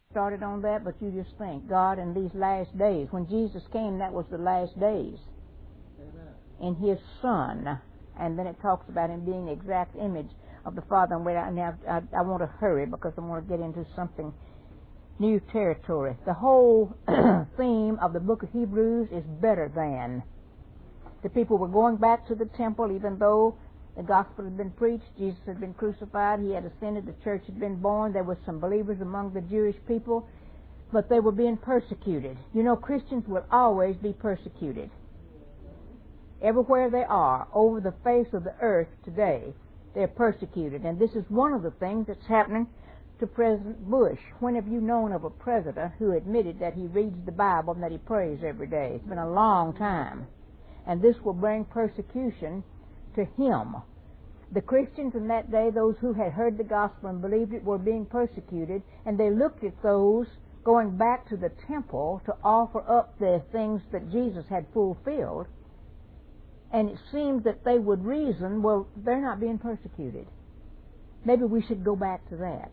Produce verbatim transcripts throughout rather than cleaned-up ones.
started on that, but you just think, God, in these last days, when Jesus came, that was the last days. Amen. In His Son. And then it talks about Him being the exact image of the Father. And wait, I, I, I want to hurry because I want to get into something new territory. The whole theme of the book of Hebrews is better than. The people were going back to the temple, even though the gospel had been preached, Jesus had been crucified, He had ascended, the church had been born, there were some believers among the Jewish people, but they were being persecuted. You know, Christians will always be persecuted. Everywhere they are, over the face of the earth today, they're persecuted. And this is one of the things that's happening to President Bush. When have you known of a president who admitted that he reads the Bible and that he prays every day? It's been a long time. And this will bring persecution to him. The Christians in that day, those who had heard the gospel and believed it, were being persecuted, and they looked at those going back to the temple to offer up the things that Jesus had fulfilled, and it seemed that they would reason, well, they're not being persecuted. Maybe we should go back to that.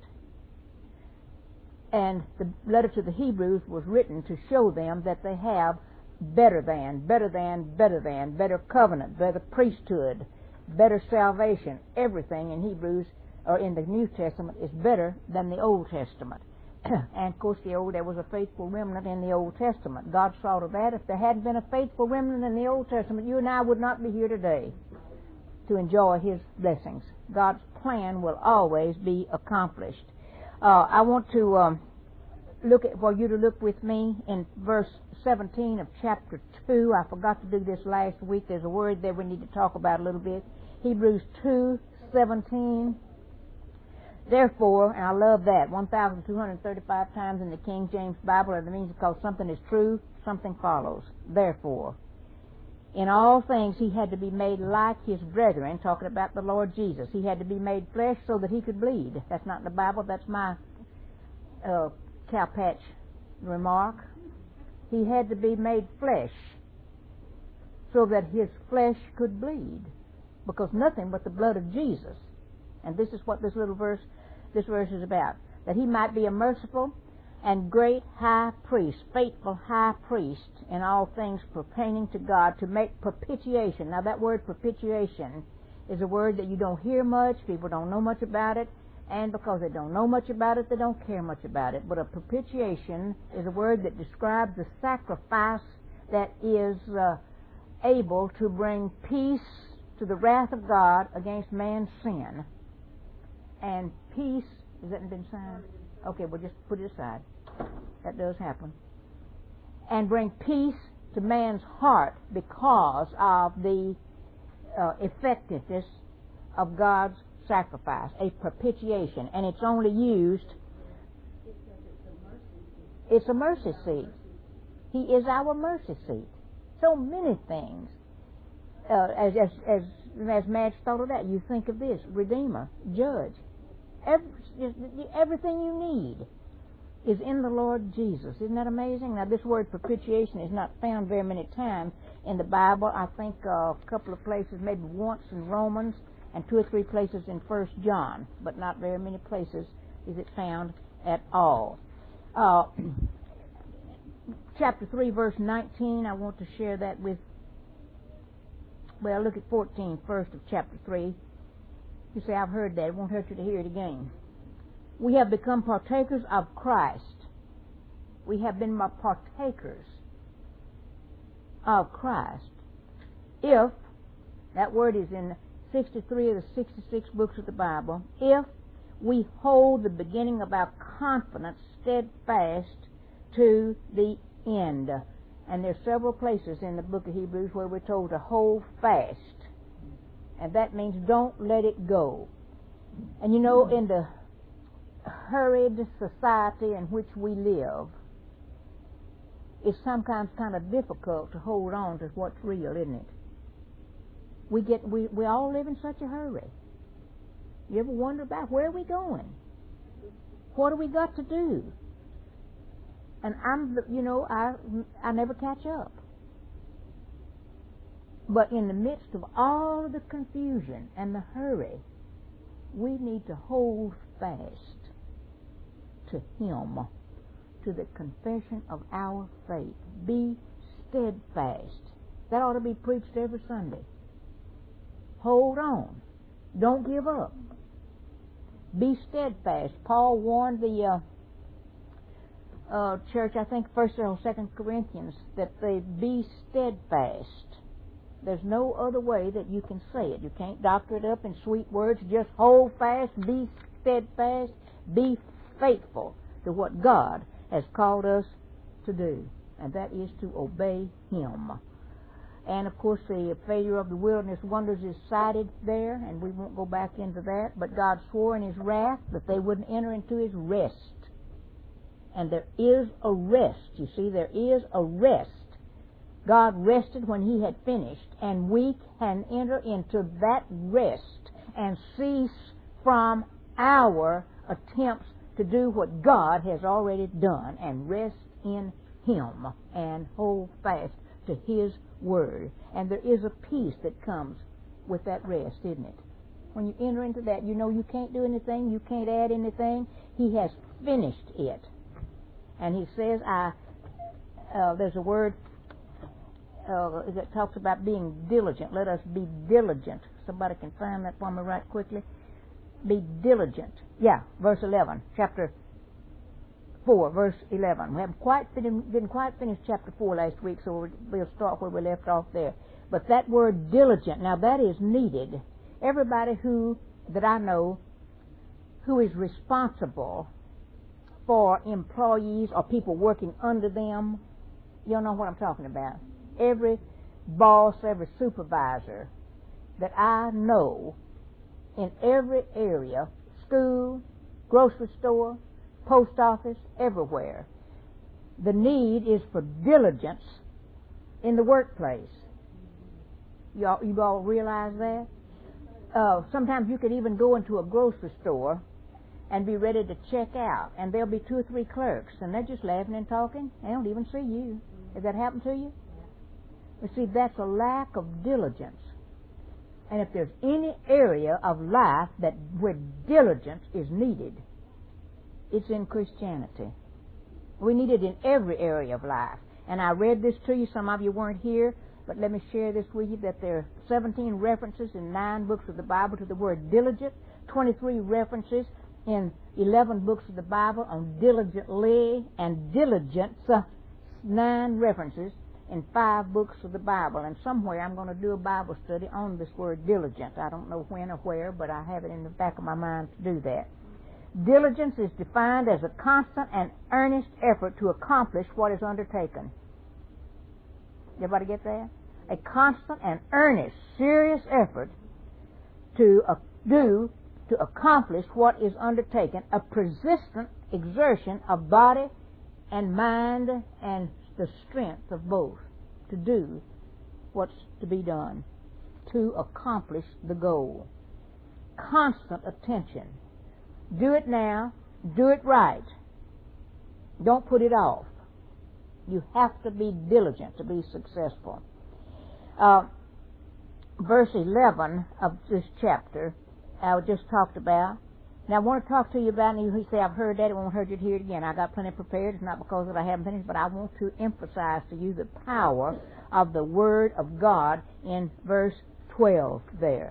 And the letter to the Hebrews was written to show them that they have better than, better than, better than, better covenant, better priesthood, better salvation. Everything in Hebrews, or in the New Testament, is better than the Old Testament. And of course, the old there was a faithful remnant in the Old Testament. God saw to that. If there hadn't been a faithful remnant in the Old Testament, you and I would not be here today to enjoy His blessings. God's plan will always be accomplished. Uh, I want to um, look at, for you to look with me in verse seventeen of chapter two. I forgot to do this last week. There's a word there we need to talk about a little bit. Hebrews two seventeen. Therefore, and I love that, one thousand two hundred thirty-five times in the King James Bible, and it means because something is true, something follows. Therefore, in all things He had to be made like His brethren, talking about the Lord Jesus. He had to be made flesh so that He could bleed. That's not in the Bible, that's my uh, cowpatch remark. He had to be made flesh so that His flesh could bleed, because nothing but the blood of Jesus. And this is what this little verse, this verse is about. That He might be a merciful and great high priest, faithful high priest in all things pertaining to God, to make propitiation. Now that word propitiation is a word that you don't hear much, people don't know much about it, and because they don't know much about it, they don't care much about it. But a propitiation is a word that describes the sacrifice that is uh, able to bring peace to the wrath of God against man's sin. And peace, has that been signed? Okay, we'll just put it aside. That does happen. And bring peace to man's heart because of the uh, effectiveness of God's sacrifice, a propitiation. And it's only used, it's a mercy seat. He is our mercy seat. So many things. Uh, as, as, as, as Madge thought of that, you think of this, Redeemer, Judge. Every, everything you need is in the Lord Jesus. Isn't that amazing? Now, this word propitiation is not found very many times in the Bible. I think uh, a couple of places, maybe once in Romans, and two or three places in First John, but not very many places is it found at all. Uh, chapter three, verse nineteen, I want to share that with, well, look at fourteen first of chapter three. You say, I've heard that. It won't hurt you to hear it again. We have become partakers of Christ. We have been partakers of Christ. If, that word is in sixty-three of the sixty-six books of the Bible, if we hold the beginning of our confidence steadfast to the end. And there are several places in the book of Hebrews where we're told to hold fast. And that means don't let it go. And you know, in the hurried society in which we live, it's sometimes kind of difficult to hold on to what's real, isn't it? We get we, we all live in such a hurry. You ever wonder about where are we going? What do we got to do? And I'm, you know, I I never catch up. But in the midst of all of the confusion and the hurry, we need to hold fast to Him. to the confession of our faith. Be steadfast. That ought to be preached every Sunday. Hold on. Don't give up. Be steadfast. Paul warned the uh, uh, church, I think First or Second Corinthians, that they be steadfast. There's no other way that you can say it. You can't doctor it up in sweet words. Just hold fast, be steadfast, be faithful to what God has called us to do, and that is to obey Him. And, of course, the failure of the wilderness wonders is cited there, and we won't go back into that. But God swore in His wrath that they wouldn't enter into His rest. And there is a rest. You see, there is a rest. God rested when He had finished, and we can enter into that rest and cease from our attempts to do what God has already done, and rest in Him and hold fast to His Word. And there is a peace that comes with that rest, isn't it? When you enter into that, you know you can't do anything, you can't add anything. He has finished it. And He says, I, uh, there's a word uh, that talks about being diligent. Let us be diligent. Somebody can find that for me right quickly. Be diligent. Yeah, verse eleven, chapter four, verse eleven. We haven't quite fin- didn't quite finish chapter four last week, so we'll start where we left off there. But that word diligent, now that is needed. Everybody who that I know who is responsible for employees or people working under them, you'll know what I'm talking about. Every boss, every supervisor that I know in every area, school, grocery store, post office, everywhere, the need is for diligence in the workplace. You all, you all realize that? Uh, sometimes you could even go into a grocery store and be ready to check out, and there'll be two or three clerks, and they're just laughing and talking. They don't even see you. Has that happened to you? You see, that's a lack of diligence. And if there's any area of life that where diligence is needed, it's in Christianity. We need it in every area of life. And I read this to you. Some of you weren't here, but let me share this with you, that there are seventeen references in nine books of the Bible to the word diligent, twenty-three references in eleven books of the Bible on diligently, and diligence, uh, nine references in five books of the Bible. And somewhere I'm going to do a Bible study on this word diligent. I don't know when or where, but I have it in the back of my mind to do that. Diligence is defined as a constant and earnest effort to accomplish what is undertaken. Everybody get that? A constant and earnest, serious effort to uh, do, to accomplish what is undertaken, a persistent exertion of body and mind and the strength of both to do what's to be done, to accomplish the goal. Constant attention. Do it now. Do it right. Don't put it off. You have to be diligent to be successful. Uh, verse eleven of this chapter, I just talked about. Now, I want to talk to you about, and you say, I've heard that, I won't heard you hear it again. I got plenty prepared. It's not because that I haven't finished, but I want to emphasize to you the power of the Word of God in verse twelve there.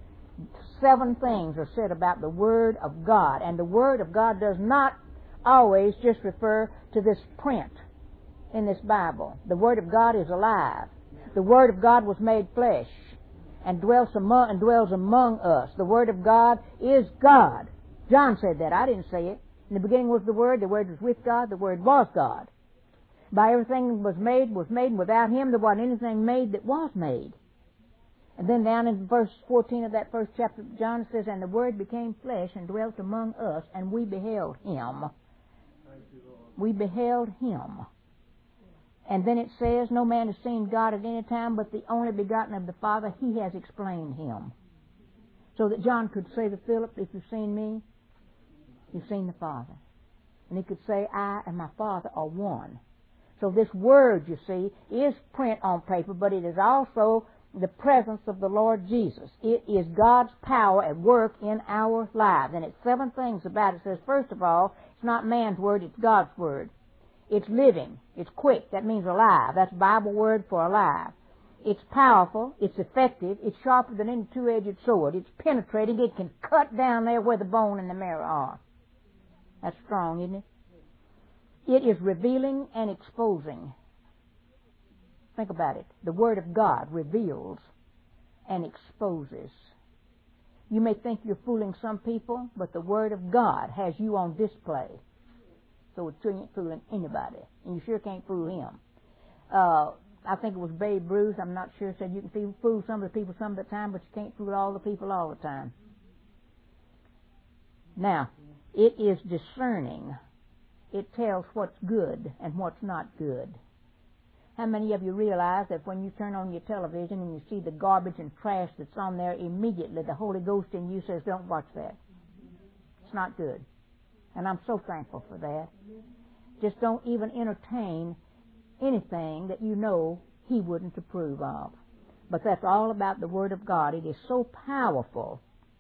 Seven things are said about the Word of God, and the Word of God does not always just refer to this print in this Bible. The Word of God is alive. The Word of God was made flesh and dwells among, and dwells among us. The Word of God is God. John said that. I didn't say it. In the beginning was the Word. The Word was with God. The Word was God. By everything that was made was made, and without Him there wasn't anything made that was made. And then down in verse fourteen of that first chapter, John says, and the Word became flesh and dwelt among us, and we beheld Him. We beheld Him. And then it says, no man has seen God at any time, but the only begotten of the Father, He has explained Him. So that John could say to Philip, if you've seen me, you've seen the Father. And he could say, I and my Father are one. So this Word, you see, is print on paper, but it is also the presence of the Lord Jesus. It is God's power at work in our lives. And it's seven things about it. It says, first of all, it's not man's word, it's God's word. It's living. It's quick. That means alive. That's a Bible word for alive. It's powerful. It's effective. It's sharper than any two-edged sword. It's penetrating. It can cut down there where the bone and the marrow are. That's strong, isn't it? It is revealing and exposing. Think about it. The Word of God reveals and exposes. You may think you're fooling some people, but the Word of God has you on display. So you ain't fooling anybody. And you sure can't fool him. Uh, I think it was Babe Ruth, I'm not sure, said you can fool some of the people some of the time, but you can't fool all the people all the time. Now, it is discerning. It tells what's good and what's not good. How many of you realize that when you turn on your television and you see the garbage and trash that's on there, immediately the Holy Ghost in you says, don't watch that. It's not good. And I'm so thankful for that. Just don't even entertain anything that you know he wouldn't approve of. But that's all about the Word of God. It is so powerful.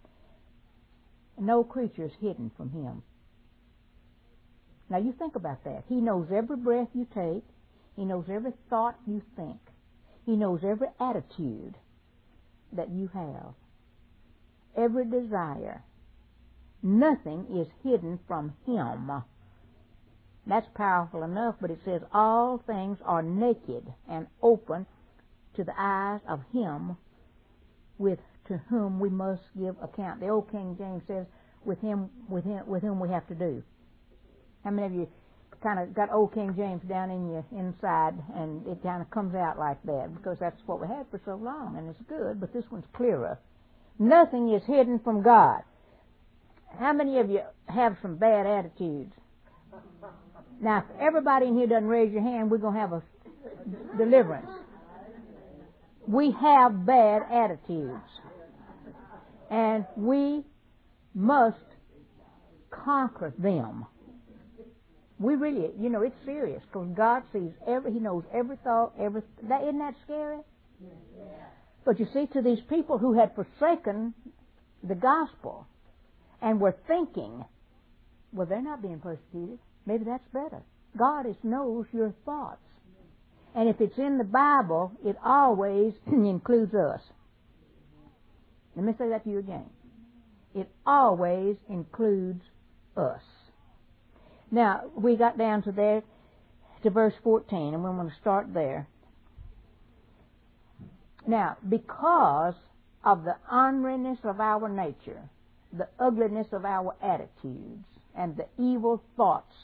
No creature is hidden from him. Now you think about that. He knows every breath you take. He knows every thought you think. He knows every attitude that you have. Every desire. Nothing is hidden from him. That's powerful enough, but it says all things are naked and open to the eyes of him with to whom we must give account. The old King James says, with him, with him, with whom we have to do. How many of you kind of got old King James down in your inside, and it kind of comes out like that because that's what we had for so long, and it's good, but this one's clearer. Nothing is hidden from God. How many of you have some bad attitudes? Now, if everybody in here doesn't raise your hand, we're going to have a deliverance. We have bad attitudes. And we must conquer them. We really, you know, it's serious because God sees every, He knows every thought, every, that, isn't that scary? But you see, to these people who had forsaken the gospel and were thinking, well, they're not being persecuted. Maybe that's better. God is, knows your thoughts. And if it's in the Bible, it always includes us. Let me say that to you again. It always includes us. Now, we got down to there, to verse fourteen, and we want to start there. Now, because of the orneriness of our nature, the ugliness of our attitudes, and the evil thoughts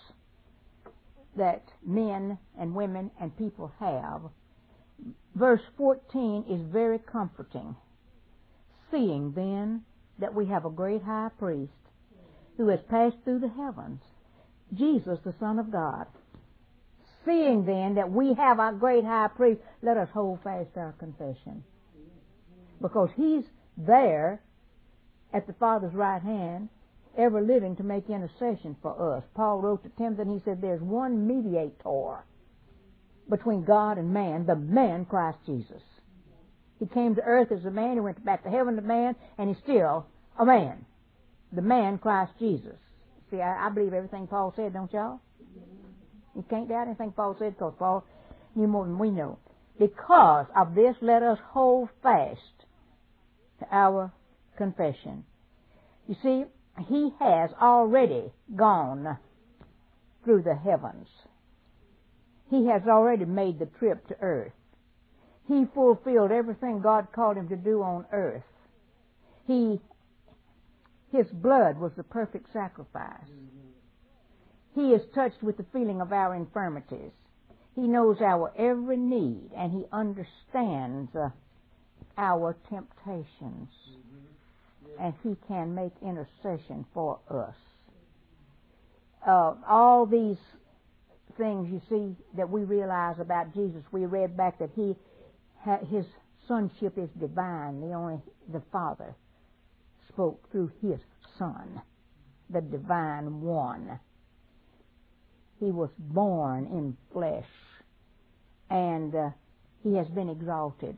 that men and women and people have, verse fourteen is very comforting. Seeing then that we have a great high priest who has passed through the heavens, Jesus the Son of God. Seeing then that we have our great high priest, let us hold fast our confession. Because he's there at the Father's right hand, ever living to make intercession for us. Paul wrote to Timothy and he said there's one mediator between God and man, the man Christ Jesus. He came to earth as a man, he went back to heaven as a man, and he's still a man. The man Christ Jesus. See, I, I believe everything Paul said, don't y'all? You can't doubt anything Paul said because Paul knew more than we know. Because of this, let us hold fast to our confession. You see, he has already gone through the heavens. He has already made the trip to earth. He fulfilled everything God called him to do on earth. He, his blood was the perfect sacrifice. He is touched with the feeling of our infirmities. He knows our every need, and he understands uh, our temptations. And he can make intercession for us. Uh, all these things you see that we realize about Jesus, we read back that he, his sonship is divine. The only the Father spoke through his Son, the divine one. He was born in flesh, and uh, he has been exalted.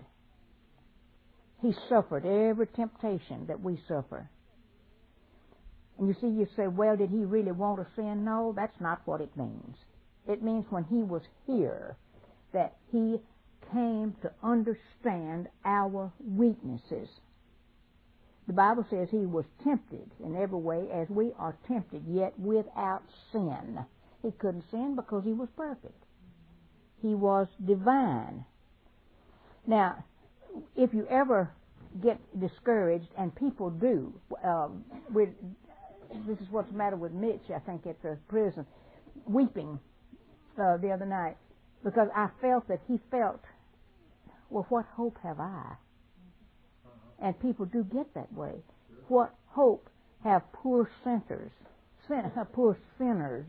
He suffered every temptation that we suffer. And you see, you say, well, did he really want to sin? No, that's not what it means. It means when he was here, that he came to understand our weaknesses. The Bible says he was tempted in every way as we are tempted, yet without sin. He couldn't sin because he was perfect. He was divine. Now, if you ever get discouraged, and people do, uh, with, this is what's the matter with Mitch, I think, at the prison, weeping uh, the other night, because I felt that he felt, well, what hope have I? And people do get that way. What hope have poor sinners, sin, poor sinners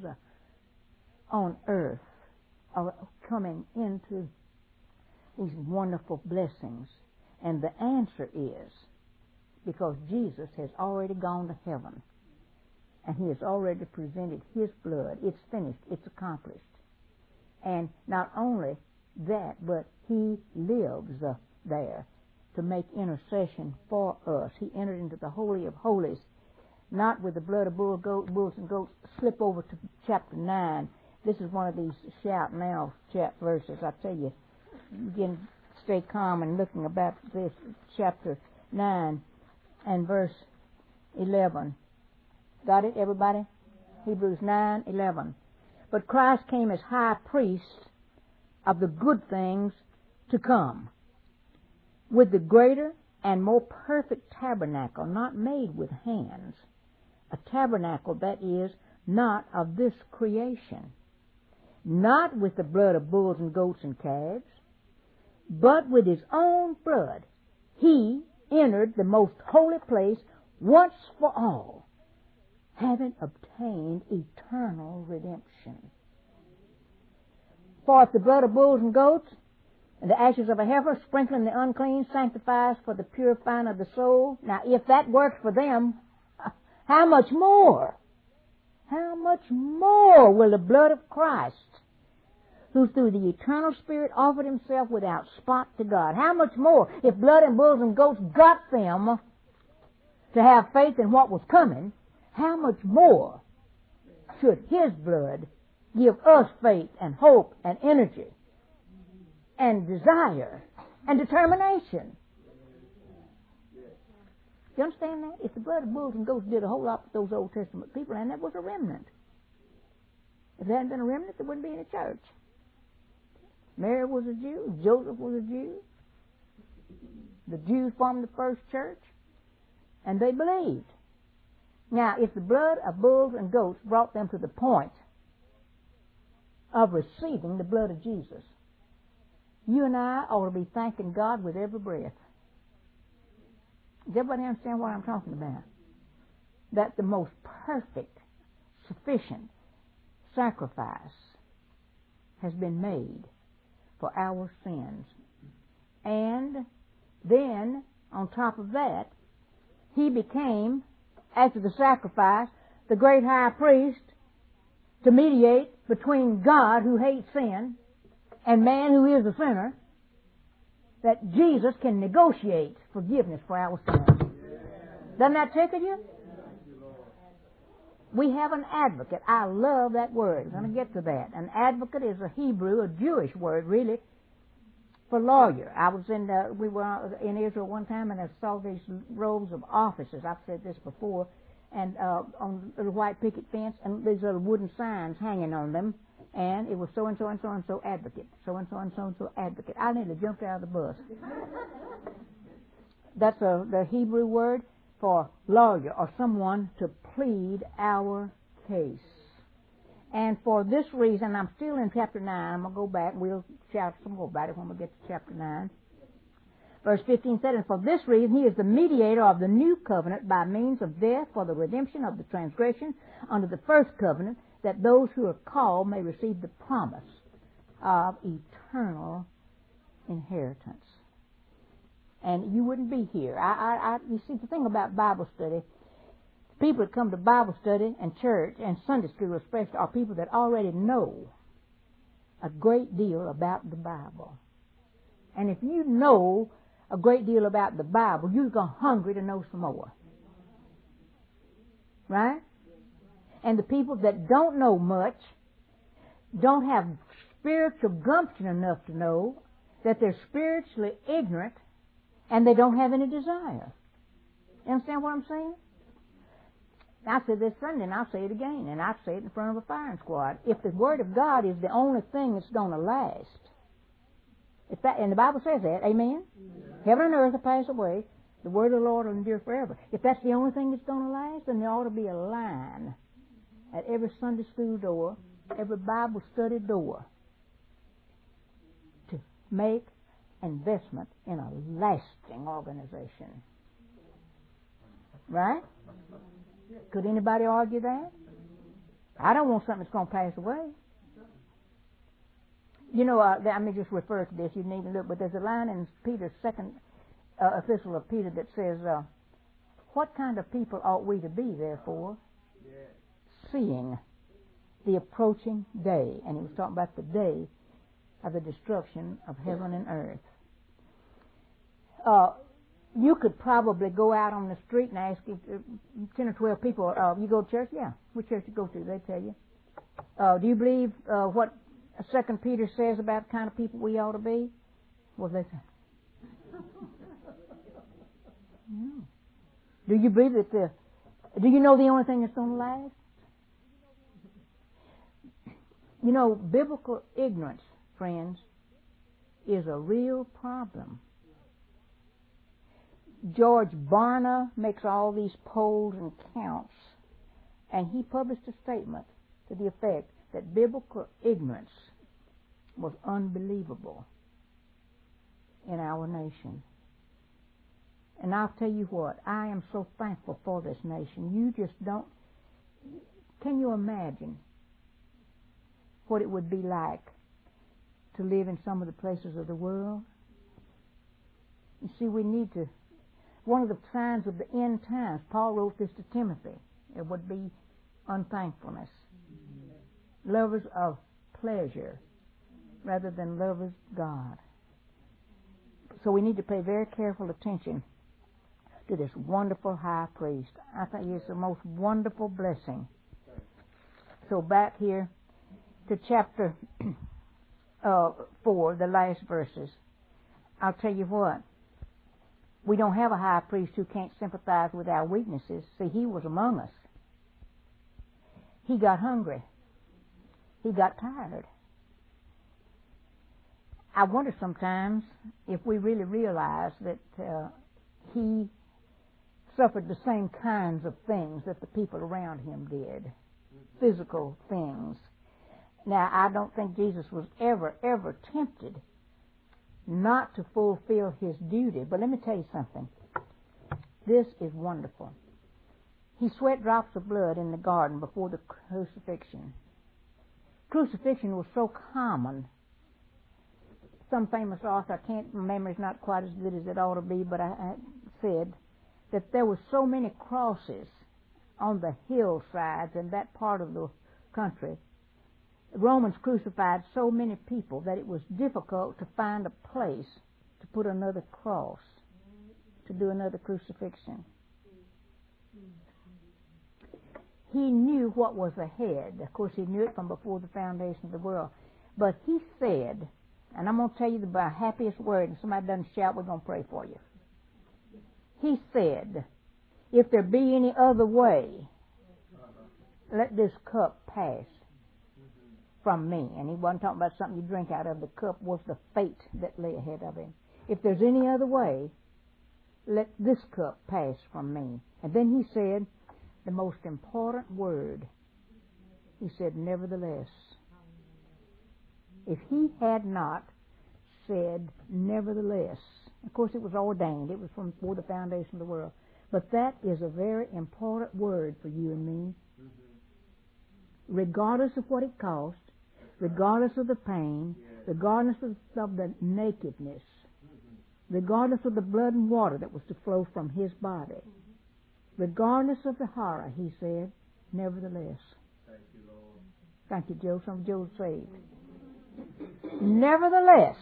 on earth are coming into these wonderful blessings? And the answer is because Jesus has already gone to heaven, and he has already presented his blood. It's finished. It's accomplished. And not only that, but he lives uh, there to make intercession for us. He entered into the Holy of Holies, not with the blood of bull, goat, bulls and goats. Slip over to chapter nine. This is one of these shout now chap verses. I tell you, begin to stay calm and looking about this, chapter nine and verse eleven. Got it, everybody? Hebrews nine eleven. But Christ came as high priest of the good things to come, with the greater and more perfect tabernacle, not made with hands, a tabernacle that is not of this creation, not with the blood of bulls and goats and calves, but with his own blood he entered the most holy place once for all, having obtained eternal redemption. For if the blood of bulls and goats and the ashes of a heifer, sprinkling the unclean, sanctifies for the purifying of the soul. Now, if that works for them, how much more? How much more will the blood of Christ, who through the eternal Spirit offered himself without spot to God, how much more, if blood and bulls and goats got them to have faith in what was coming, how much more should his blood give us faith and hope and energy and desire and determination? You understand that? If the blood of bulls and goats did a whole lot with those Old Testament people, and that was a remnant. If there hadn't been a remnant, there wouldn't be any church. Mary was a Jew. Joseph was a Jew. The Jews formed the first church, and they believed. Now, if the blood of bulls and goats brought them to the point of receiving the blood of Jesus, you and I ought to be thanking God with every breath. Does everybody understand what I'm talking about? That the most perfect, sufficient sacrifice has been made for our sins. And then, on top of that, he became, after the sacrifice, the great high priest to mediate between God, who hates sin, and man, who is a sinner, that Jesus can negotiate forgiveness for our sins. Doesn't that tickle you? We have an advocate. I love that word. I'm going to get to that. An advocate is a Hebrew, a Jewish word, really, for lawyer. I was in, uh, we were in Israel one time, and I saw these rows of offices. I've said this before, and uh, on a little white picket fence, and these little wooden signs hanging on them, and it was so and so and so and so advocate, so and so and so and so advocate. I nearly jumped out of the bus. That's a, the Hebrew word for lawyer, or someone to plead our case. And for this reason, I'm still in chapter nine. I'm going to go back. We'll shout some more about it when we get to chapter nine. Verse fifteen said, and for this reason he is the mediator of the new covenant by means of death for the redemption of the transgression under the first covenant, that those who are called may receive the promise of eternal inheritance. And you wouldn't be here. I, I, I, you see, the thing about Bible study, people that come to Bible study and church and Sunday school especially are people that already know a great deal about the Bible. And if you know a great deal about the Bible, you're going hungry to know some more. Right? And the people that don't know much, don't have spiritual gumption enough to know that they're spiritually ignorant and they don't have any desire. You understand what I'm saying? I said this Sunday, and I'll say it again, and I'll say it in front of a firing squad. If the Word of God is the only thing that's going to last, if that, and the Bible says that, amen? Yeah. Heaven and earth will pass away. The Word of the Lord will endure forever. If that's the only thing that's going to last, then there ought to be a line at every Sunday school door, every Bible study door, to make investment in a lasting organization. Right? Could anybody argue that? I don't want something that's going to pass away. You know, uh, let me just refer to this. You need to look, but there's a line in Peter's second uh, epistle of Peter that says, uh, "What kind of people ought we to be, therefore, seeing the approaching day?" And he was talking about the day of the destruction of heaven and earth. Uh, you could probably go out on the street and ask if, uh, ten or twelve people, uh, you go to church? Yeah. What church you go to? They tell you. Uh, do you believe uh, what Second Peter says about the kind of people we ought to be? Well, they say. No. Do you believe that the, do you know the only thing that's going to last? You know, biblical ignorance, friends, is a real problem. George Barna makes all these polls and counts, and he published a statement to the effect that biblical ignorance was unbelievable in our nation. And I'll tell you what, I am so thankful for this nation. You just don't, can you imagine what it would be like to live in some of the places of the world? You see, we need to, one of the signs of the end times, Paul wrote this to Timothy, it would be unthankfulness. Lovers of pleasure rather than lovers of God. So we need to pay very careful attention to this wonderful high priest. I think he's the most wonderful blessing. So back here to chapter uh, four, the last verses. I'll tell you what. We don't have a high priest who can't sympathize with our weaknesses. See, he was among us. He got hungry. He got tired. I wonder sometimes if we really realize that uh, he suffered the same kinds of things that the people around him did. Physical things. Now, I don't think Jesus was ever, ever tempted not to fulfill his duty. But let me tell you something. This is wonderful. He sweat drops of blood in the garden before the crucifixion. Crucifixion was so common. Some famous author, I can't remember, it's not quite as good as it ought to be, but I, I said that there were so many crosses on the hillsides in that part of the country. The Romans crucified so many people that it was difficult to find a place to put another cross, to do another crucifixion. He knew what was ahead. Of course, he knew it from before the foundation of the world. But he said, and I'm going to tell you the happiest word, and somebody doesn't shout, we're going to pray for you. He said, if there be any other way, let this cup pass from me. And he wasn't talking about something you drink out of. The cup was the fate that lay ahead of him. If there's any other way, let this cup pass from me. And then he said the most important word. He said, nevertheless. If he had not said, nevertheless, of course it was ordained. It was from before the foundation of the world. But that is a very important word for you and me. Regardless of what it cost, regardless of the pain, regardless of, of the nakedness, regardless of the blood and water that was to flow from his body, regardless of the horror, he said, nevertheless. Thank you, Lord. Thank you, Joe. Some of Joe's saved. Nevertheless,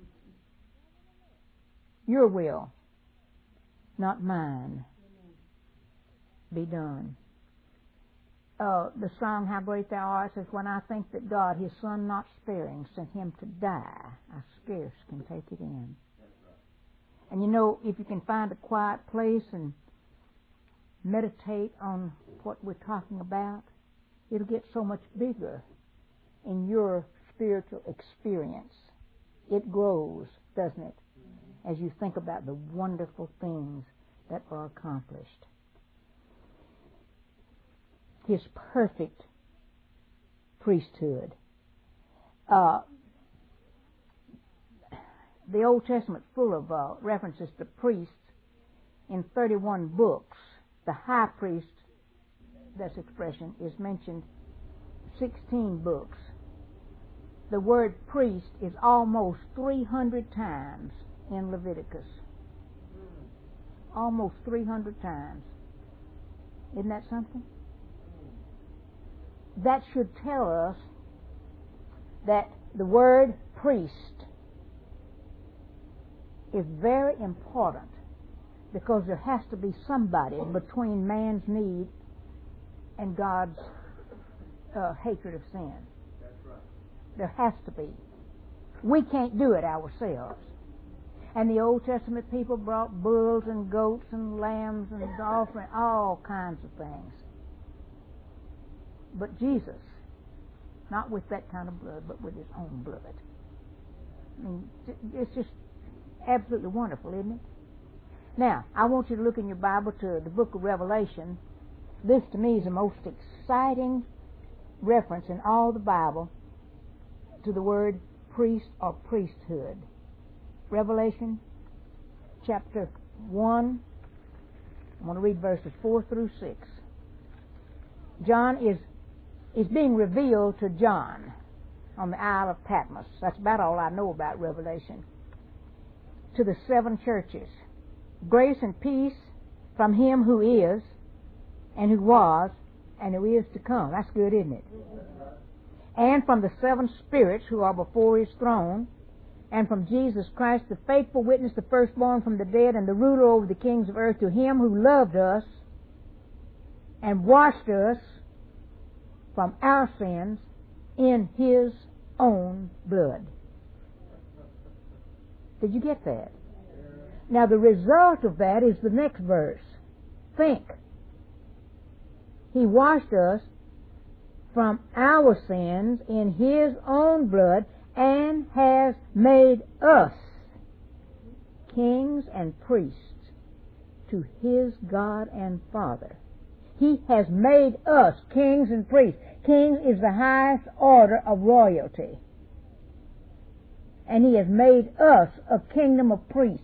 your will, not mine, be done. uh, the song, How Great Thou Art, says, when I think that God, His Son not sparing, sent Him to die, I scarce can take it in. And you know, if you can find a quiet place and meditate on what we're talking about, it'll get so much bigger in your spiritual experience. It grows, doesn't it, as you think about the wonderful things that are accomplished. His perfect priesthood. Uh, the Old Testament's full of uh, references to priests. In thirty-one books, the high priest, this expression, is mentioned sixteen books. The word priest is almost three hundred times in Leviticus. Almost three hundred times. Isn't that something? That should tell us that the word priest is very important, because there has to be somebody between man's need and God's uh, hatred of sin. That's right. There has to be. We can't do it ourselves. And the Old Testament people brought bulls and goats and lambs and offering, all kinds of things. But Jesus, not with that kind of blood, but with His own blood. I mean, it's just absolutely wonderful, isn't it? Now, I want you to look in your Bible to the book of Revelation. This, to me, is the most exciting reference in all the Bible to the word priest or priesthood. Revelation chapter one. I want to read verses four through six. John is, is being revealed to John on the Isle of Patmos. That's about all I know about Revelation. To the seven churches. Grace and peace from Him who is, and who was, and who is to come. That's good, isn't it? And from the seven spirits who are before His throne, and from Jesus Christ, the faithful witness, the firstborn from the dead, and the ruler over the kings of earth, to Him who loved us and washed us from our sins in His own blood. Did you get that? Now the result of that is the next verse. Think. He washed us from our sins in His own blood, and has made us kings and priests to His God and Father. He has made us kings and priests. Kings is the highest order of royalty. And He has made us a kingdom of priests,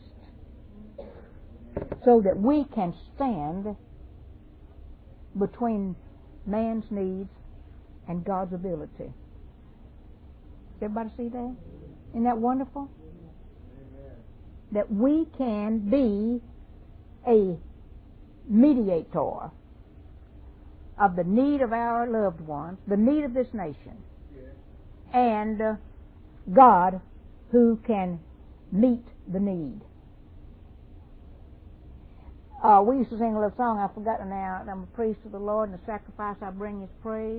so that we can stand between man's needs and God's ability. Everybody see that? Isn't that wonderful? Amen. That we can be a mediator of the need of our loved ones, the need of this nation, Yes. and uh, God who can meet the need. Uh, we used to sing a little song, I've forgotten now. I'm a priest of the Lord, and the sacrifice I bring is praise.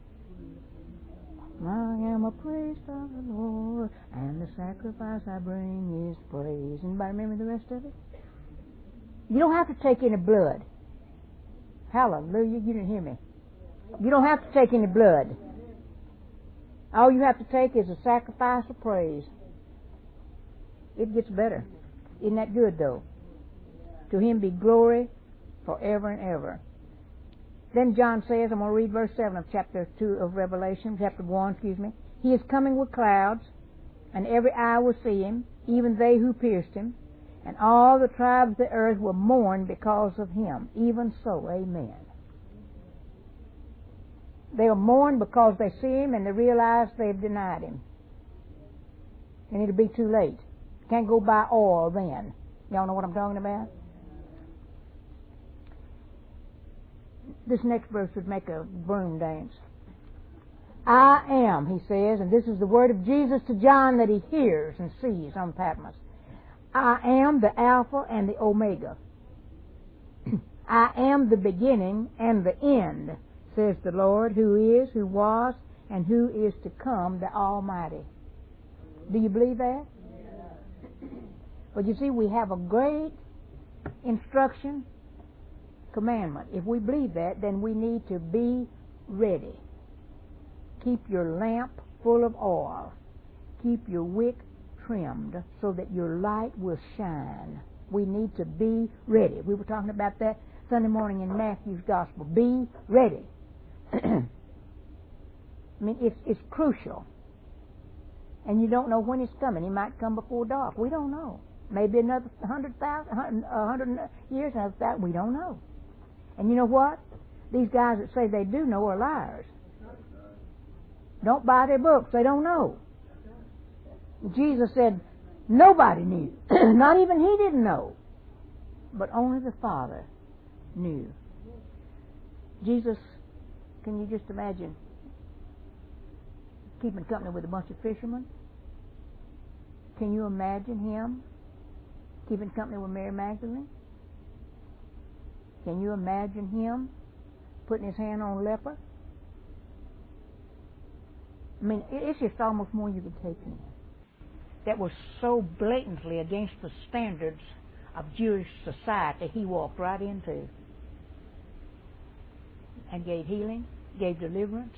I am a priest of the Lord, and the sacrifice I bring is praise. Anybody remember the rest of it? You don't have to take any blood. Hallelujah, you didn't hear me. You don't have to take any blood. All you have to take is a sacrifice of praise. It gets better. Isn't that good, though? To Him be glory forever and ever. Then John says, I'm going to read verse seven of chapter two of Revelation, chapter one, excuse me. He is coming with clouds, and every eye will see Him, even they who pierced Him, and all the tribes of the earth will mourn because of Him. Even so, amen. They'll mourn because they see Him and they realize they've denied Him. And it'll be too late. Can't go buy oil then. Y'all know what I'm talking about? This next verse would make a broom dance. I am, he says, and this is the word of Jesus to John that he hears and sees on Patmos. I am the Alpha and the Omega. I am the beginning and the end, says the Lord, who is, who was, and who is to come, the Almighty. Do you believe that? Yeah. But you see, we have a great instruction, commandment. If we believe that, then we need to be ready. Keep your lamp full of oil. Keep your wick trimmed so that your light will shine. We need to be ready. We were talking about that Sunday morning in Matthew's Gospel. Be ready. I mean, it's, it's crucial. And you don't know when it's coming. He might come before dark. We don't know. Maybe another hundred thousand, a hundred years, another thousand. We don't know. And you know what? These guys that say they do know are liars. Don't buy their books. They don't know. Jesus said nobody knew. Not even he didn't know. But only the Father knew. Jesus, can you just imagine keeping company with a bunch of fishermen? Can you imagine him keeping company with Mary Magdalene? Can you imagine him putting his hand on a leper? I mean, it's just almost more you could take in. That was so blatantly against the standards of Jewish society, he walked right into and gave healing, gave deliverance.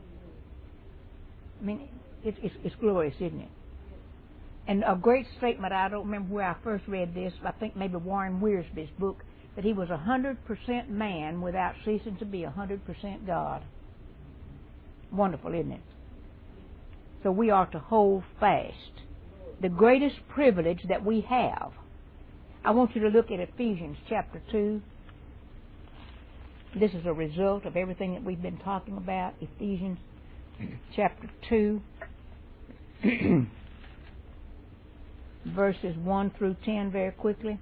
I mean, it's, it's, it's glorious, isn't it? And a great statement, I don't remember where I first read this, I think maybe Warren Wiersbe's book, that he was one hundred percent man without ceasing to be one hundred percent God. Wonderful, isn't it? So we are to hold fast. The greatest privilege that we have. I want you to look at Ephesians chapter two. This is a result of everything that we've been talking about. Ephesians chapter two, verses one through ten very quickly.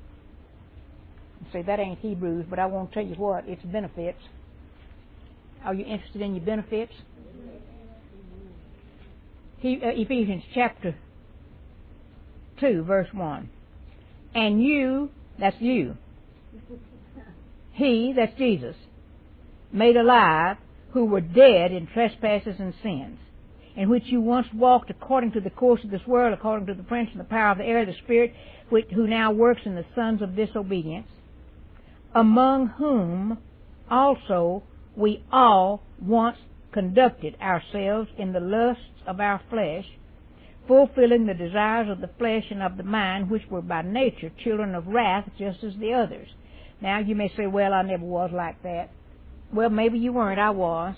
Say, that ain't Hebrews, but I want to tell you what, it's benefits. Are you interested in your benefits? He, uh, Ephesians chapter two, verse one. And you, that's you, he, that's Jesus, made alive, who were dead in trespasses and sins, in which you once walked according to the course of this world, according to the prince and the power of the air, the spirit, which, who now works in the sons of disobedience, among whom also we all once conducted ourselves in the lusts of our flesh, fulfilling the desires of the flesh and of the mind, which were by nature children of wrath, just as the others. Now you may say, well, I never was like that. Well, maybe you weren't. I was.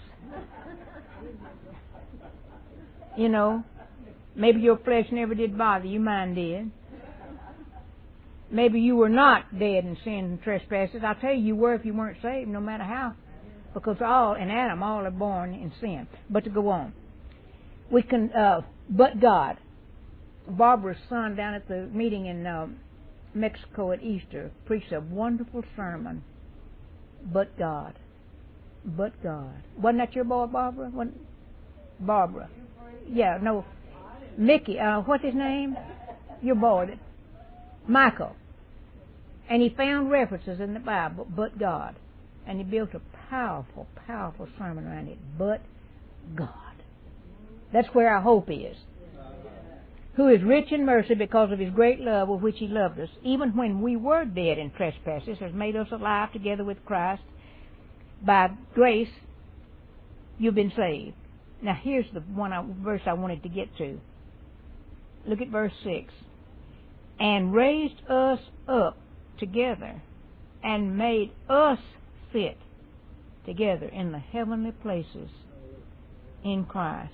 You know, maybe your flesh never did bother you. Mine did. Maybe you were not dead in sin and trespasses. I'll tell you, you were if you weren't saved, no matter how. Because all, in Adam, all are born in sin. But to go on. We can, uh, but God. Barbara's son down at the meeting in uh, Mexico at Easter preached a wonderful sermon. But God. But God. Wasn't that your boy, Barbara? Wasn't Barbara. Yeah, no. Mickey, uh, what's his name? Your boy. Michael. And he found references in the Bible, but God. And he built a powerful, powerful sermon around it. But God. That's where our hope is. Who is rich in mercy because of his great love with which he loved us, even when we were dead in trespasses, has made us alive together with Christ. By grace, you've been saved. Now here's the one I, verse I wanted to get to. Look at verse six. And raised us up together and made us sit together in the heavenly places in Christ.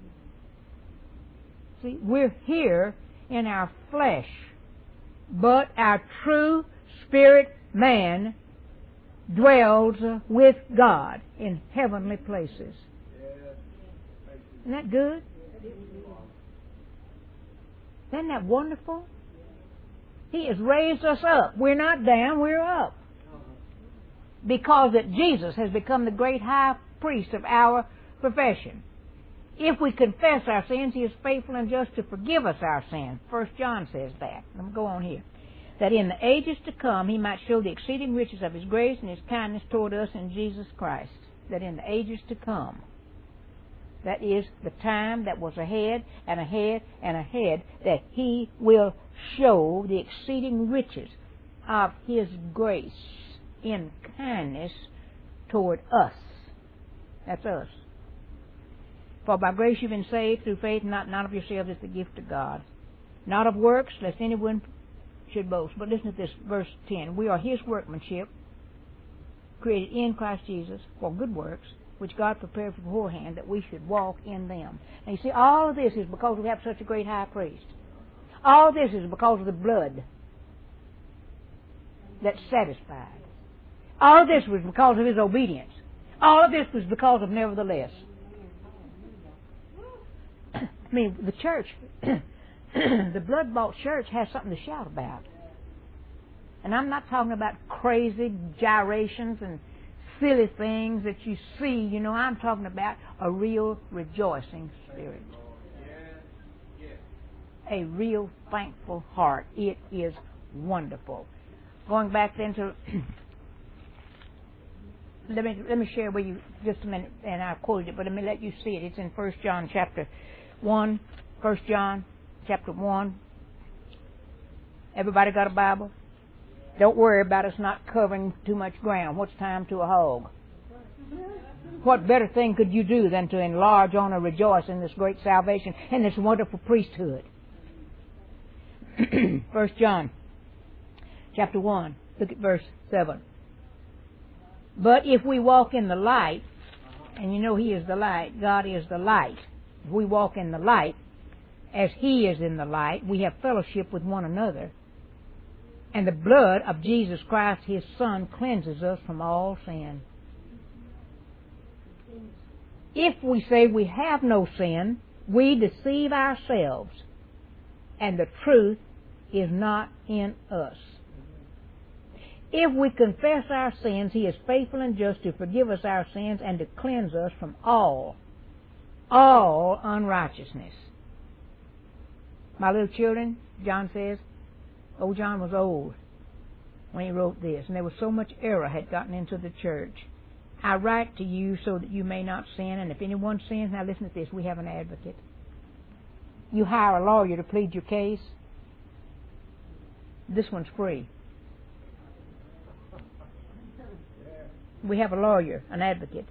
See, we're here in our flesh, but our true spirit man dwells with God in heavenly places. Isn't that good? Isn't that wonderful? He has raised us up. We're not down, we're up. Because that Jesus has become the great high priest of our profession. If we confess our sins, he is faithful and just to forgive us our sins. First John says that. Let me go on here. That in the ages to come he might show the exceeding riches of his grace and his kindness toward us in Jesus Christ. that in the ages to come, that is the time that was ahead and ahead and ahead, that He will show the exceeding riches of His grace in kindness toward us. That's us. For by grace you've been saved through faith, not, not of yourselves, it's the gift of God. Not of works, lest anyone should boast. But listen to this, verse ten. We are His workmanship, created in Christ Jesus for good works, which God prepared beforehand that we should walk in them. Now you see, all of this is because we have such a great high priest. All of this is because of the blood that's satisfied. All of this was because of His obedience. All of this was because of nevertheless. I mean, the church, the blood-bought church has something to shout about. And I'm not talking about crazy gyrations and silly things that you see. You know, I'm talking about a real rejoicing spirit. A real thankful heart. It is wonderful. Going back then to... Let me let me share with you just a minute, and I quoted it, but let me let you see it. It's in First John chapter one. First John chapter one. Everybody got a Bible? Don't worry about us not covering too much ground. What's time to a hog? What better thing could you do than to enlarge on and rejoice in this great salvation and this wonderful priesthood? First John chapter one. Look at verse seven. But if we walk in the light, and you know He is the light, God is the light. If we walk in the light, as He is in the light, we have fellowship with one another. And the blood of Jesus Christ, His Son, cleanses us from all sin. If we say we have no sin, we deceive ourselves, and the truth is not in us. If we confess our sins, He is faithful and just to forgive us our sins and to cleanse us from all, all unrighteousness. My little children, John says, old John was old when he wrote this, and there was so much error had gotten into the church. I write to you so that you may not sin, and if anyone sins, now listen to this, we have an advocate. You hire a lawyer to plead your case. This one's free. We have a lawyer, an advocate.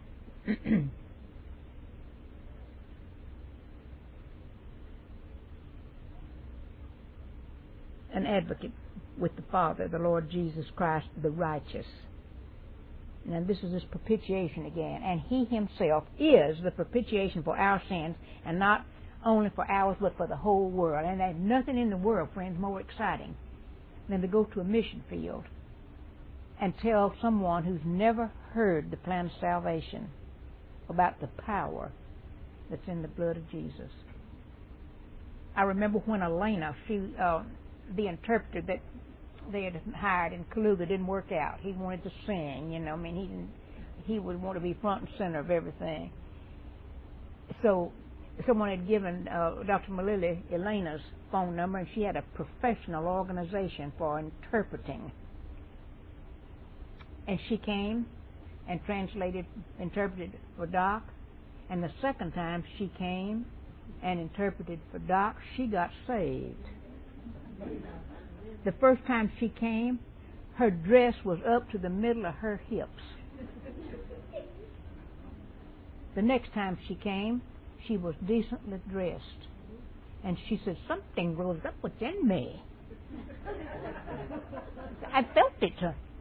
An advocate with the Father, the Lord Jesus Christ, the righteous. And this is this propitiation again. And He Himself is the propitiation for our sins, and not only for ours, but for the whole world. And there's nothing in the world, friends, more exciting than to go to a mission field and tell someone who's never heard the plan of salvation about the power that's in the blood of Jesus. I remember when Elena, she, uh, the interpreter that they had hired in Kaluga, didn't work out. He wanted to sing, you know. I mean, he didn't. He would want to be front and center of everything. So, someone had given uh, Doctor Malili Elena's phone number, and she had a professional organization for interpreting. And she came and translated, interpreted for Doc. And the second time she came and interpreted for Doc, she got saved. The first time she came, her dress was up to the middle of her hips. The next time she came, she was decently dressed. And she said, something rose up within me. I felt it.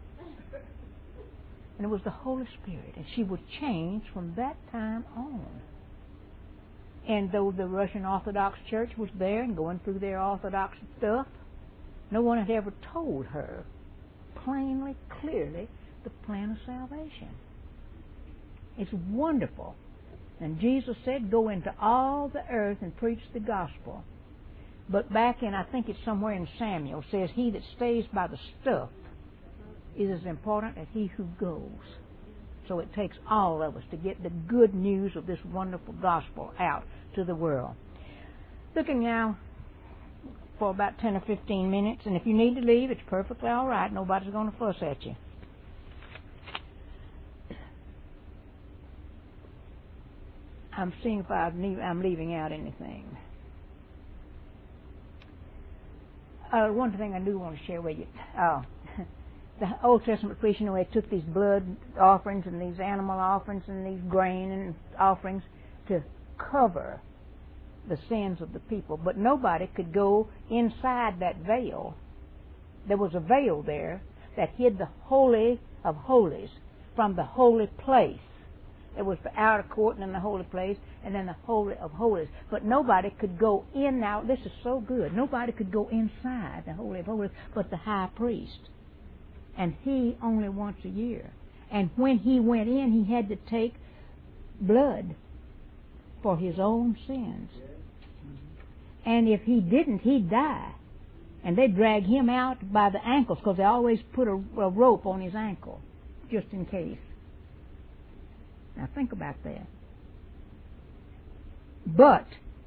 And it was the Holy Spirit. And she was changed from that time on. And though the Russian Orthodox Church was there and going through their Orthodox stuff, no one had ever told her plainly, clearly, the plan of salvation. It's wonderful. And Jesus said, go into all the earth and preach the gospel. But back in, I think it's somewhere in Samuel, says, he that stays by the stuff is as important as he who goes. So it takes all of us to get the good news of this wonderful gospel out to the world. Looking now for about ten or fifteen minutes, and if you need to leave, it's perfectly all right. Nobody's going to fuss at you. I'm seeing if I need, I'm leaving out anything. Uh, one thing I do want to share with you. Uh, the Old Testament priests, you know, they took these blood offerings and these animal offerings and these grain and offerings to cover the sins of the people. But nobody could go inside that veil. There was a veil there that hid the Holy of Holies from the holy place. There was the outer court and then the holy place and then the Holy of Holies. But nobody could go in now. This is so good. Nobody could go inside the Holy of Holies but the high priest. And he only once a year. And when he went in, he had to take blood for his own sins. And if he didn't, he'd die. And they'd drag him out by the ankles because they always put a, a rope on his ankle just in case. Now think about that. But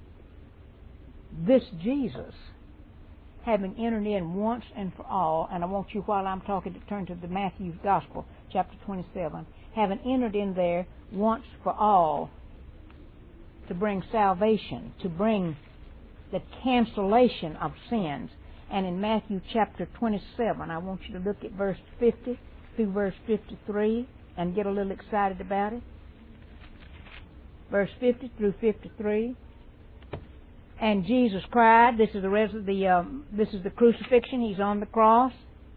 this Jesus, having entered in once and for all, and I want you, while I'm talking, to turn to the Matthew's Gospel, chapter twenty-seven, having entered in there once for all to bring salvation, to bring the cancellation of sins. And in Matthew chapter twenty-seven, I want you to look at verse fifty through verse fifty-three and get a little excited about it. Verse fifty through fifty-three. And Jesus cried. This is the rest of the. Um, this is the crucifixion. He's on the cross.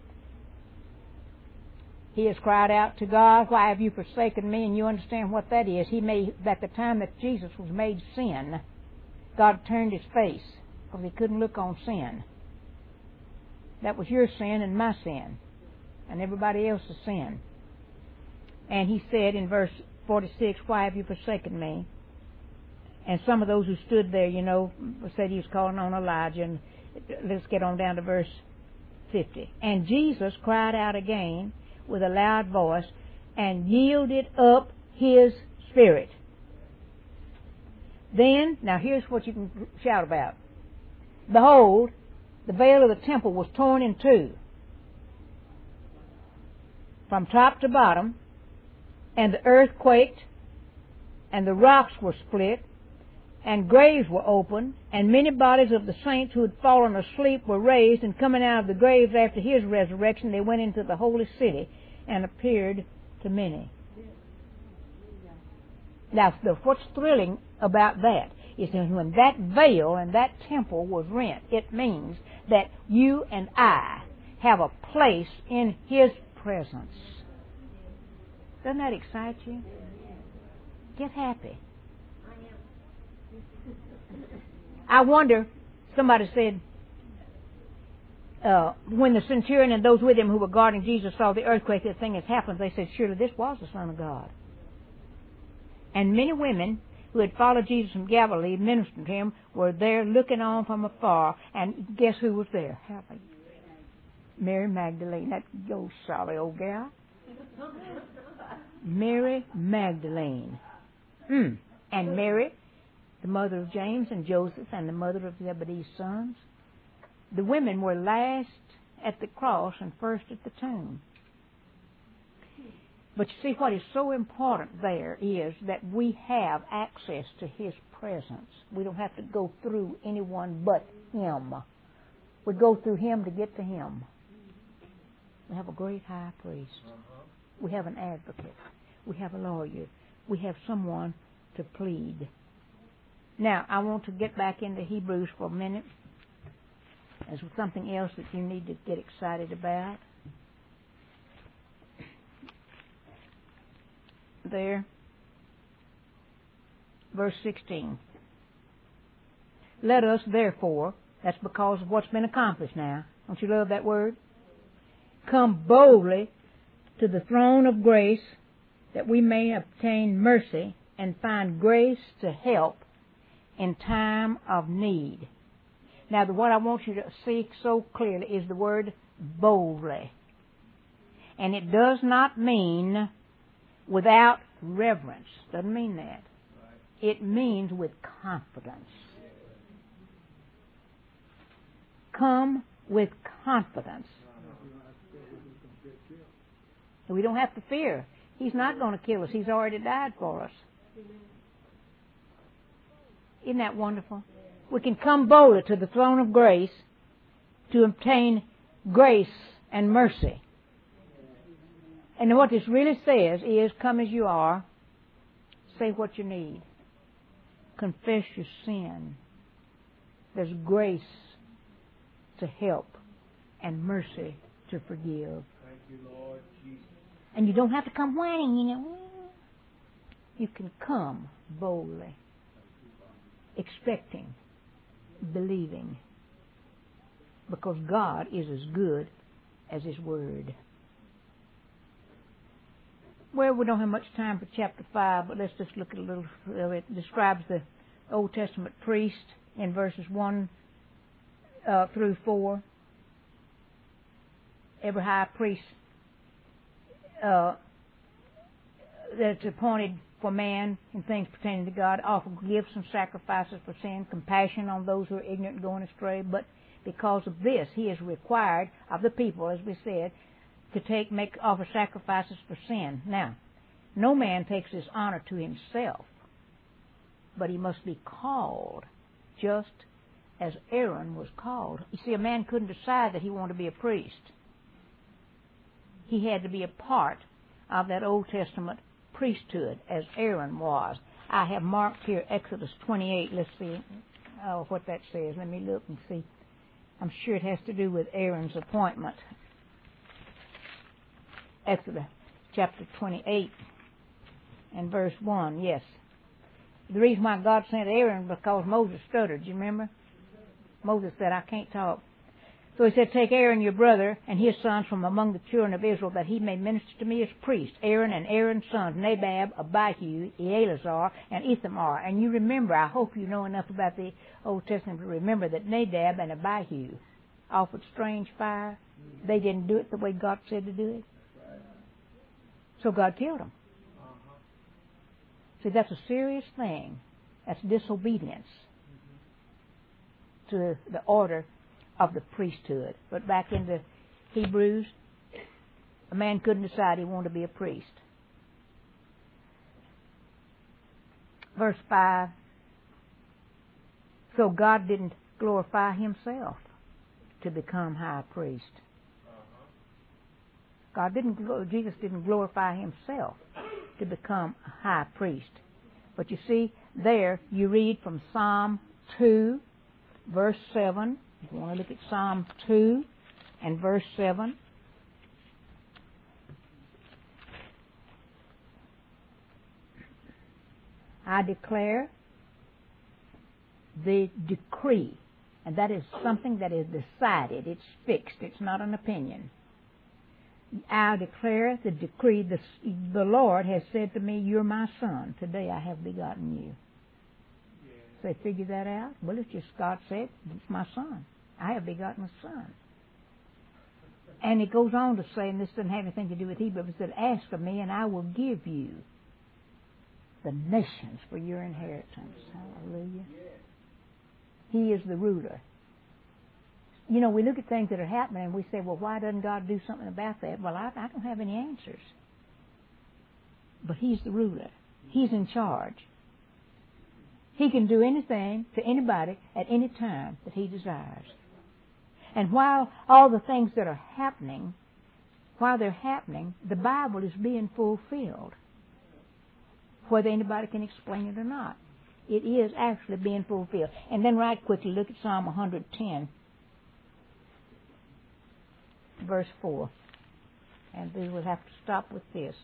He has cried out to God, "Why have you forsaken me?" And you understand what that is. He made, at the time that Jesus was made sin, God turned His face because He couldn't look on sin. That was your sin and my sin, and everybody else's sin. And He said in verse forty-six, "Why have you forsaken me?" And some of those who stood there, you know, said He was calling on Elijah. And let's get on down to verse fifty. And Jesus cried out again with a loud voice and yielded up His spirit. Then, now here's what you can shout about. Behold, the veil of the temple was torn in two, from top to bottom, and the earth quaked, and the rocks were split, and graves were opened, and many bodies of the saints who had fallen asleep were raised, and coming out of the graves after His resurrection, they went into the holy city and appeared to many. Now, the, what's thrilling about that is that when that veil and that temple was rent, it means that you and I have a place in His presence. Doesn't that excite you? Get happy. I wonder, somebody said, uh, when the centurion and those with him who were guarding Jesus saw the earthquake, the thing has happened, they said, surely this was the Son of God. And many women who had followed Jesus from Galilee, ministering to Him, were there looking on from afar. And guess who was there? Happy. Mary Magdalene, that old sorry old gal. Mary Magdalene. Mm. And Mary, the mother of James and Joseph, and the mother of Zebedee's sons. The women were last at the cross and first at the tomb. But you see, what is so important there is that we have access to His presence. We don't have to go through anyone but Him. We go through Him to get to Him. We have a great high priest. We have an advocate. We have a lawyer. We have someone to plead. Now, I want to get back into Hebrews for a minute. There's something else that you need to get excited about. There. Verse sixteen. Let us, therefore, that's because of what's been accomplished now. Don't you love that word? Come boldly to the throne of grace that we may obtain mercy and find grace to help in time of need. Now, what I want you to see so clearly is the word boldly. And it does not mean without reverence. Doesn't mean that. It means with confidence. Come with confidence. We don't have to fear. He's not going to kill us. He's already died for us. Isn't that wonderful? We can come boldly to the throne of grace to obtain grace and mercy. And what this really says is, come as you are, say what you need, confess your sin. There's grace to help and mercy to forgive. Thank you, Lord Jesus. And you don't have to come whining, you know. You can come boldly, expecting, believing, because God is as good as His Word. Well, we don't have much time for chapter five, but let's just look at a little. It describes the Old Testament priest in verses one uh, through four. Every high priest uh, that's appointed for man in things pertaining to God offer gifts and sacrifices for sin, compassion on those who are ignorant and going astray. But because of this, he is required of the people, as we said, to take, make, offer sacrifices for sin. Now, no man takes this honor to himself, but he must be called, just as Aaron was called. You see, a man couldn't decide that he wanted to be a priest. He had to be a part of that Old Testament priesthood, as Aaron was. I have marked here Exodus twenty-eight. Let's see oh, what that says. Let me look and see. I'm sure it has to do with Aaron's appointment. Exodus chapter twenty-eight and verse one, yes. The reason why God sent Aaron was because Moses stuttered. Do you remember? Moses said, I can't talk. So he said, take Aaron your brother and his sons from among the children of Israel, that he may minister to me as priest. Aaron and Aaron's sons, Nadab, Abihu, Eleazar, and Ithamar. And you remember, I hope you know enough about the Old Testament to remember that Nadab and Abihu offered strange fire. They didn't do it the way God said to do it. So God killed them. See, that's a serious thing. That's disobedience to the order of the priesthood. But back into Hebrews, a man couldn't decide he wanted to be a priest. Verse five, so God didn't glorify Himself to become high priest. God didn't, Jesus didn't glorify Himself to become a high priest. But you see, there you read from Psalm two, verse seven. If you want to look at Psalm two and verse seven. I declare the decree, and that is something that is decided. It's fixed. It's not an opinion. I declare the decree, the, the Lord has said to me, you're my son. Today I have begotten you. So they figure that out? Well, it's just God said, it's my son. I have begotten a son. And it goes on to say, and this doesn't have anything to do with Hebrew, it said, ask of me and I will give you the nations for your inheritance. Hallelujah. He is the ruler. You know, we look at things that are happening and we say, well, why doesn't God do something about that? Well, I, I don't have any answers. But He's the ruler. He's in charge. He can do anything to anybody at any time that He desires. And while all the things that are happening, while they're happening, the Bible is being fulfilled, whether anybody can explain it or not. It is actually being fulfilled. And then right quickly, look at Psalm one hundred ten. Verse four. And we will have to stop with this.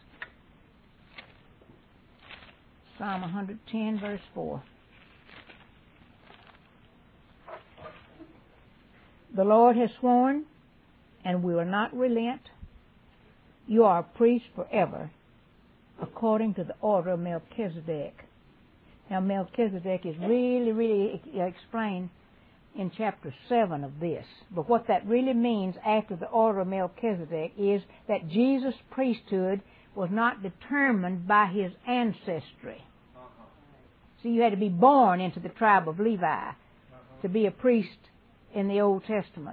Psalm one hundred ten, verse four. The Lord has sworn, and will not relent. You are a priest forever, according to the order of Melchizedek. Now, Melchizedek is really, really explained in chapter seven of this. But what that really means after the order of Melchizedek is that Jesus' priesthood was not determined by his ancestry. Uh-huh. See, you had to be born into the tribe of Levi uh-huh. to be a priest in the Old Testament.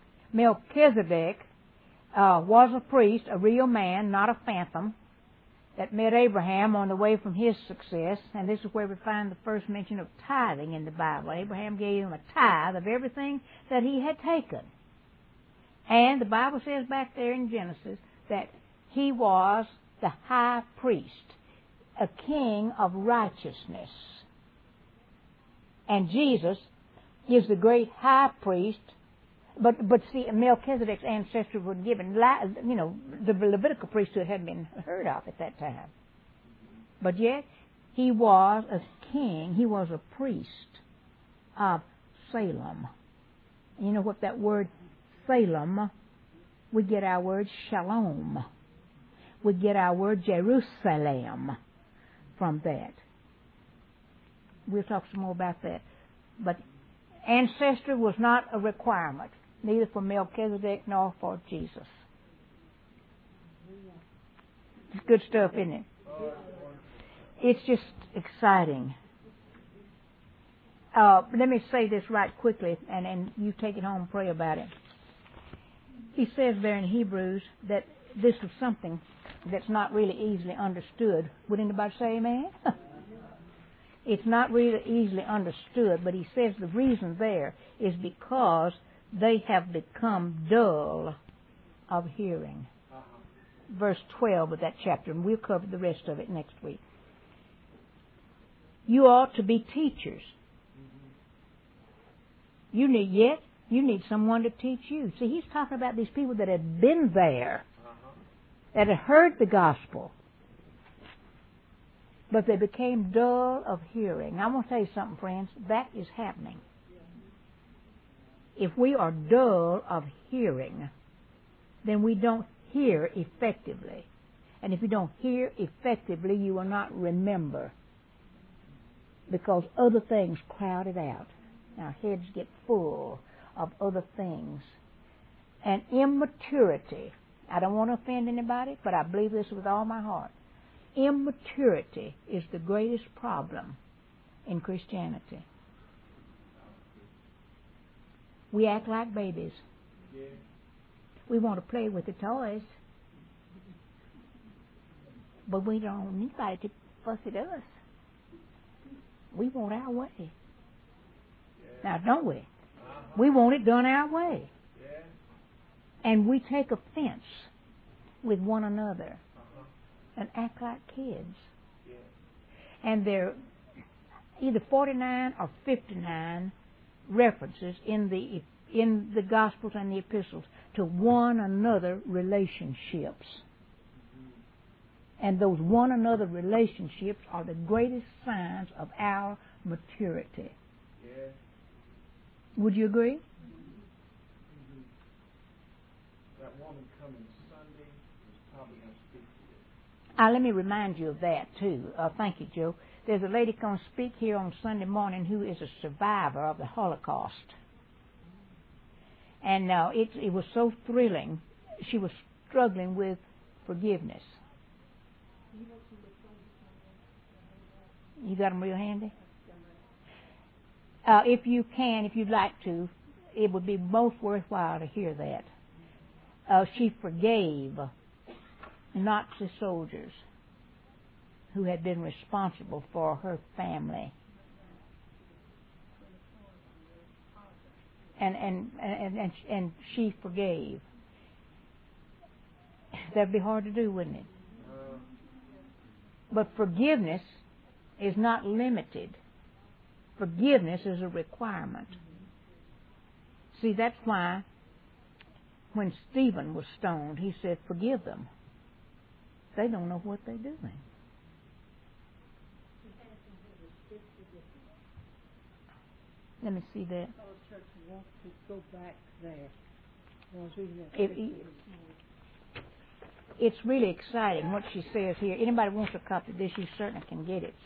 Melchizedek uh, was a priest, a real man, not a phantom. that met Abraham on the way from his success, and this is where we find the first mention of tithing in the Bible. Abraham gave him a tithe of everything that he had taken. And the Bible says back there in Genesis that he was the high priest, a king of righteousness. And Jesus is the great high priest. But but see, Melchizedek's ancestors were given, you know, the Levitical priesthood hadn't been heard of at that time. But yet, he was a king, he was a priest of Salem. You know what that word Salem, we get our word Shalom. We get our word Jerusalem from that. We'll talk some more about that. But ancestry was not a requirement, neither for Melchizedek nor for Jesus. It's good stuff, isn't it? It's just exciting. Uh, let me say this right quickly, and, and you take it home and pray about it. He says there in Hebrews that this is something that's not really easily understood. Would anybody say amen? It's not really easily understood, but he says the reason there is because they have become dull of hearing. Uh-huh. Verse twelve of that chapter, and we'll cover the rest of it next week. You ought to be teachers. Mm-hmm. You need, yet, you need someone to teach you. See, he's talking about these people that had been there, uh-huh. that had heard the gospel, but they became dull of hearing. I want to tell you something, friends. That is happening. If we are dull of hearing, then we don't hear effectively. And if you don't hear effectively, you will not remember, because other things crowd it out. Our heads get full of other things. And immaturity, I don't want to offend anybody, but I believe this with all my heart. Immaturity is the greatest problem in Christianity. We act like babies. Yeah. We want to play with the toys, but we don't want anybody to fuss at us. We want our way. Yeah. Now, don't we? Uh-huh. We want it done our way. Yeah. And we take offense with one another. And act like kids. Yeah. And there are either forty-nine or fifty-nine references in the in the Gospels and the Epistles to one another relationships. Mm-hmm. And those one another relationships are the greatest signs of our maturity. Yeah. Would you agree? Mm-hmm. That woman coming Sunday is probably going to speak to you. Uh, let me remind you of that, too. Uh, thank you, Joe. There's a lady going to speak here on Sunday morning who is a survivor of the Holocaust. And uh, it, it was so thrilling. She was struggling with forgiveness. You got them real handy? Uh, if you can, if you'd like to, it would be most worthwhile to hear that. Uh, she forgave Nazi soldiers who had been responsible for her family. And and, and, and, and she forgave. That'd be hard to do, wouldn't it? But forgiveness is not limited. Forgiveness is a requirement. See, that's why when Stephen was stoned, he said, forgive them. They don't know what they're doing. Let me see that. Church wants to go back there. It, it, it's really exciting what she says here. Anybody wants a copy of this, you certainly can get it.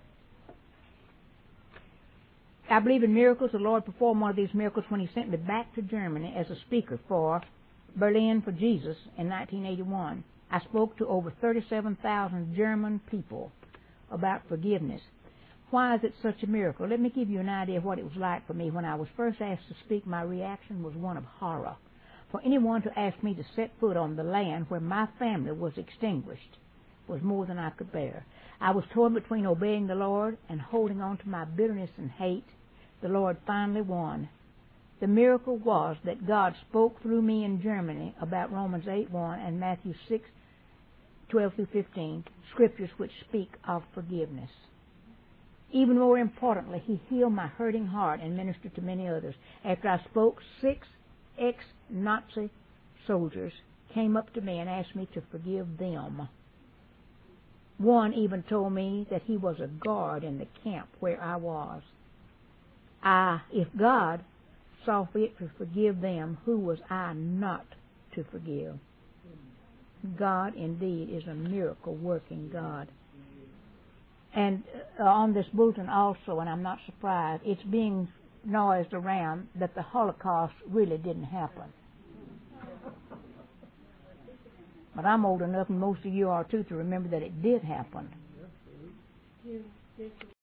I believe in miracles. The Lord performed one of these miracles when He sent me back to Germany as a speaker for Berlin for Jesus in nineteen eighty-one. I spoke to over thirty-seven thousand German people about forgiveness. Why is it such a miracle? Let me give you an idea of what it was like for me. When I was first asked to speak, my reaction was one of horror. For anyone to ask me to set foot on the land where my family was extinguished was more than I could bear. I was torn between obeying the Lord and holding on to my bitterness and hate. The Lord finally won. The miracle was that God spoke through me in Germany about Romans eight one and Matthew six twelve through fifteen, scriptures which speak of forgiveness. Even more importantly, He healed my hurting heart and ministered to many others. After I spoke, six ex-Nazi soldiers came up to me and asked me to forgive them. One even told me that he was a guard in the camp where I was. I, if God saw fit to forgive them, who was I not to forgive? God indeed is a miracle-working God. And uh, on this bulletin also, and I'm not surprised, it's being noised around that the Holocaust really didn't happen. But I'm old enough, and most of you are too, to remember that it did happen.